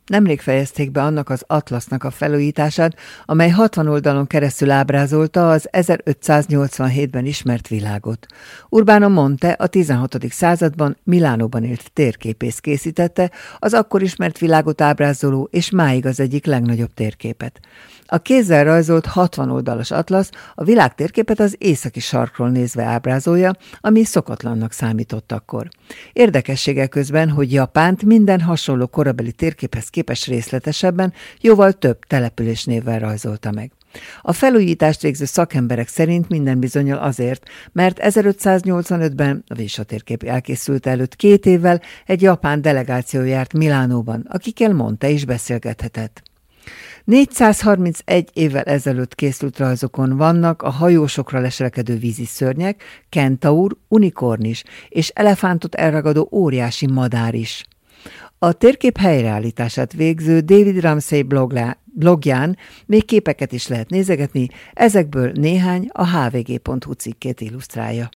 Nemrég fejezték be annak az atlasznak a felújítását, amely 60 oldalon keresztül ábrázolta az 1587-ben ismert világot. Urbano Monte a 16. században Milánóban élt térképész készítette, az akkor ismert világot ábrázoló és máig az egyik legnagyobb térképet. A kézzel rajzolt 60 oldalas atlasz a világ térképet az északi sarkról nézve ábrázolja, ami szokatlannak számított akkor. Érdekessége közben, hogy Japánt minden hasonló korabeli térképhez képest részletesebben, jóval több településnévvel rajzolta meg. A felújítást végző szakemberek szerint minden bizonnyal azért, mert 1585-ben, vagyis a térkép elkészült előtt 2 évvel egy japán delegáció járt Milánóban, akikkel Monte is beszélgethetett. 431 évvel ezelőtt készült rajzokon vannak a hajósokra leselkedő víziszörnyek, kentaur, unikornis és elefántot elragadó óriási madár is. A térkép helyreállítását végző David Ramsay blogján még képeket is lehet nézegetni, ezekből néhány a hvg.hu cikkét illusztrálja.